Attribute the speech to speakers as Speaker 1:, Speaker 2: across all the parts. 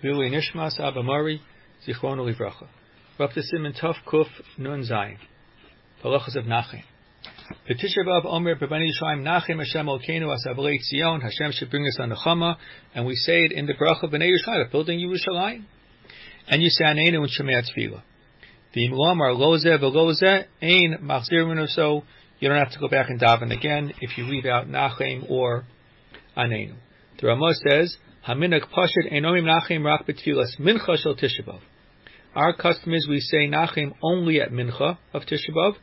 Speaker 1: Lili Nishmas Abba Mari, Zichrono Livracha. We're up to Siman Tov Kuf Nun Zayin. Halachas of Nachem. B'Tisha B'Av Omer B'Bani Yisrael Nachem Hashem Elkeinu Asabalei Tzion. Hashem should bring us on the Chama, and we say it in the Bracha B'nei Yisrael, building Yerushalayim. And you say Aneinu and Shemei Tefillah. The Imlam are Loze V'Loze Ein Machzir Minu. So you don't have to go back and daven again if you leave out Nachem or Aneinu. The Ramah says Haminag Pashid Einomim Nachem Rak B'Tfilas Mincha Shel Tisha B'Av. Our custom is we say Nachem only at Mincha of Tisha B'Av.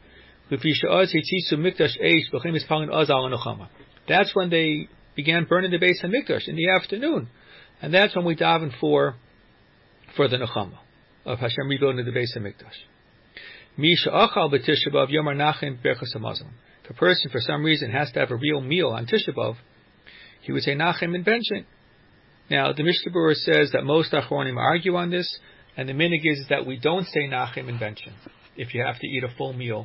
Speaker 1: That's when they began burning the Beis HaMikdash in the afternoon, and that's when we daven for the Nechama of Hashem rebuilding the Beis HaMikdash. If a person for some reason has to have a real meal on Tisha B'Av, he would say Nachem in benching. Now the Mishnah Berurah says that most Achronim argue on this, and the minhag is that we don't say Nachem in benching if you have to eat a full meal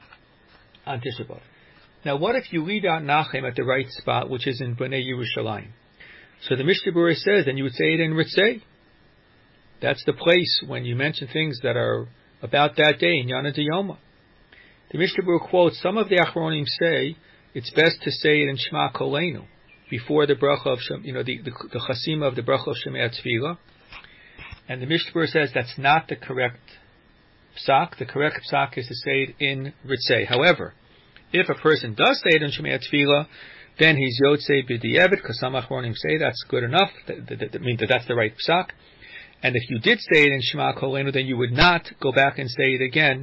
Speaker 1: on Tisha B'Av. Now, what if you leave out Nachem at the right spot, which is in Bnei Yerushalayim? So the Mishnah Berurah says, then you would say it in Ritzei. That's the place when you mention things that are about that day in Yana D'Yoma. The Mishnah Berurah quotes some of the Achronim say it's best to say it in Shema Kolenu before the bracha of the chasima of the bracha of Shemei Tefillah. And the Mishnah Berurah says that's not the correct psak. The correct psak is to say it in Ritzei. However, if a person does say it in Shemei Tefillah, then he's Yotzei B'di'evet, because some Achronim say that's good enough. That means that's the right psak. And if you did say it in Shema Kolenu, then you would not go back and say it again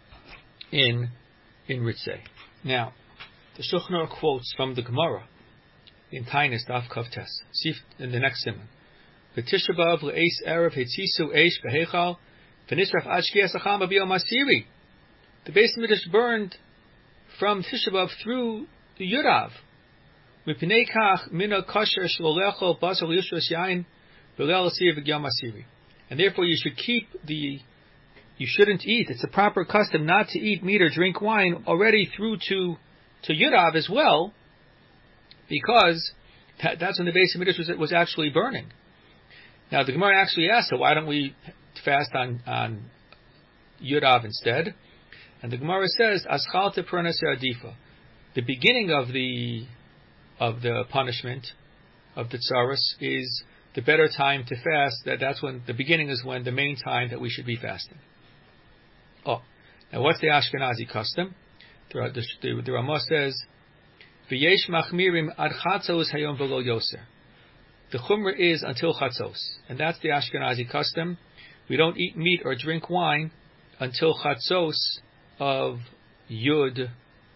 Speaker 1: in Ritzei. Now, the Shulchan Aruch quotes from the Gemara in Tainis Daf Kavtes. See in the next siman. V'Tisha B'Av le'eis erev hetzisu eish b'heichal v'nisraf ad shkias hachama b'yom Asiri. The Beis HaMikdash burned from Tisha B'Av through the Yudav. Mipnei kach mina kasher sh'olechol basar yishros yain b'leil Asiri v'yom Asiri. And therefore you shouldn't eat. It's a proper custom not to eat meat or drink wine already through to Yudav as well, because that's when the Beis HaMikdash was actually burning. Now the Gemara actually asks, so why don't we fast on Yudav instead? And the Gemara says, Aschalta Pranaseh Adifa. The beginning of the punishment of the tsaros is the better time to fast. That's when the beginning is when the main time that we should be fasting. Oh, now what's the Ashkenazi custom? The Ramah says, V'yesh machmirim ad chatzos hayom v'lo yoser. The chumrah is until chatzos, and that's the Ashkenazi custom. We don't eat meat or drink wine until chatzos of Yud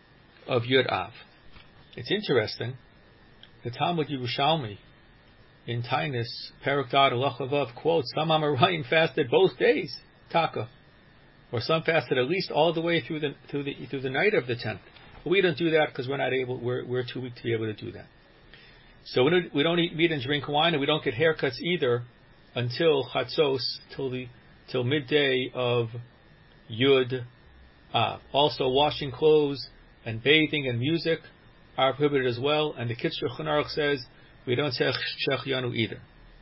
Speaker 1: Av. It's interesting. The Talmud Yerushalmi in Tainis Perek Dad Halacha Vav quotes some Amoraim fasted both days, Taka, or some fasted at least all the way through the night of the 10th. But we don't do that because we're not able. We're too weak to be able to do that. So we don't eat meat and drink wine, and we don't get haircuts either until chatzos, till midday of Yud Av. Also, washing clothes and bathing and music are prohibited as well. And the Kitzur Shulchan Aruch says we don't say Shechianu either.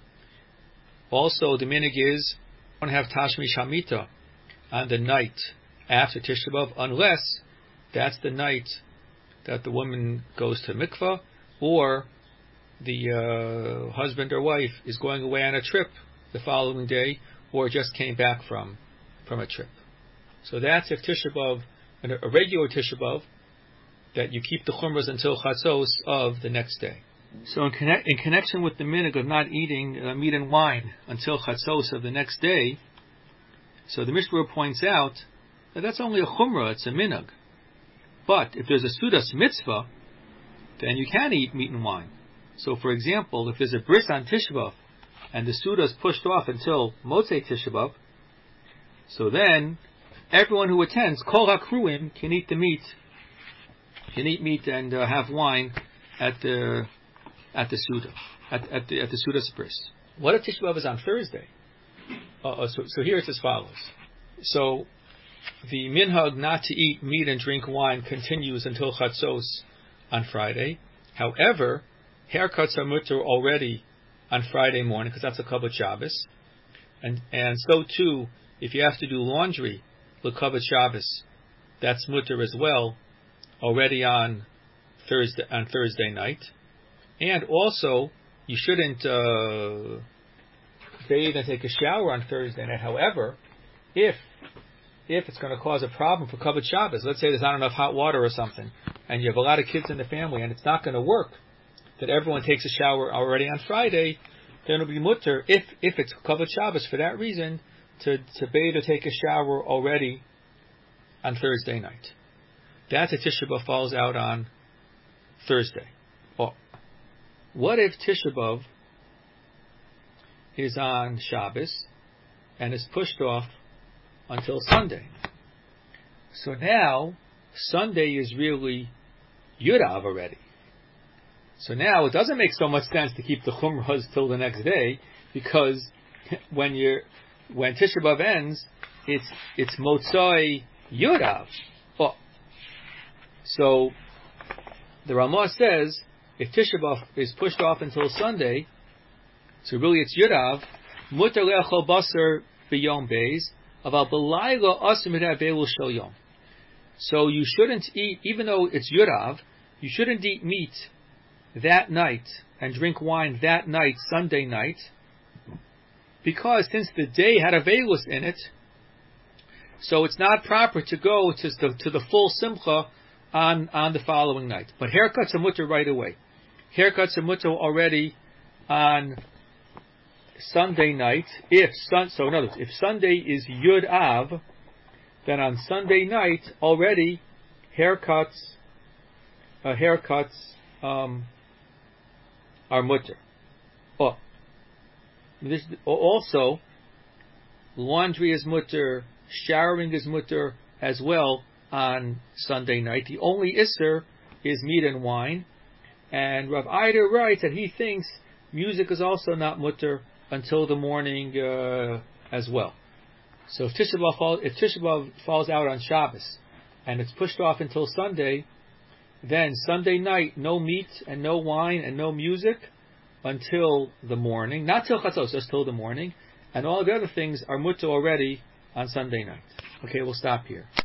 Speaker 1: Also, the minhag is we don't have Tashmish Hamita on the night after Tisha B'Av, unless that's the night that the woman goes to mikvah, or the husband or wife is going away on a trip the following day, or just came back from a trip. So that's if Tisha B'Av, a regular Tisha B'Av, that you keep the chumras until chatzos of the next day. So in connection with the minhag of not eating meat and wine until chatzos of the next day, so the Mishnah points out that that's only a chumrah, it's a minhag. But if there's a sudas mitzvah, then you can eat meat and wine. So for example, if there's a bris on Tisha B'Av, and the suda is pushed off until Motzei Tisha B'Av, so then everyone who attends Kol HaKruim can eat the meat, and have wine at the suda, at the suda's bris. What if Tisha B'Av is on Thursday? So here it's as follows. So the minhag not to eat meat and drink wine continues until chatzos on Friday. However, haircuts are mutter already on Friday morning, because that's a Kavod Shabbos. And so too, if you have to do laundry, L'Kavod Shabbos, that's mutter as well, already on Thursday night. And also, you shouldn't bathe and take a shower on Thursday night. However, if it's going to cause a problem for Kavod Shabbos, let's say there's not enough hot water or something, and you have a lot of kids in the family, and it's not going to work that everyone takes a shower already on Friday, then it'll be mutter if it's Kavod Shabbos for that reason to bathe or take a shower already on Thursday night. That's if Tisha B'Av falls out on Thursday. Oh, what if Tisha B'Av is on Shabbos and is pushed off until Sunday? So now Sunday is really Yud Av already. So now it doesn't make so much sense to keep the Chumras till the next day, because when Tisha B'Av ends, it's Motzai Yud Av. Oh. So the Ramah says if Tisha B'Av is pushed off until Sunday, so really it's Yud Av, Mutar le'achol basar b'yom beis, aval b'layla asur mid'avelu shel yom. So you shouldn't eat, even though it's Yud Av, you shouldn't eat meat that night and drink wine that night, Sunday night, because since the day had a velus in it, so it's not proper to go to the full simcha on the following night. But haircuts are mutter right away. Haircuts are mutter already on Sunday night. So in other words, if Sunday is Yud Av, then on Sunday night already haircuts are mutter. Also, laundry is mutter, showering is mutter as well on Sunday night. The only isser is meat and wine. And Rav Eider writes that he thinks music is also not mutter until the morning as well. So if Tisha B'Av falls out on Shabbos and it's pushed off until Sunday, then Sunday night, no meat and no wine and no music until the morning. Not till Chatzos, just till the morning. And all the other things are mutter already on Sunday night. Okay, we'll stop here.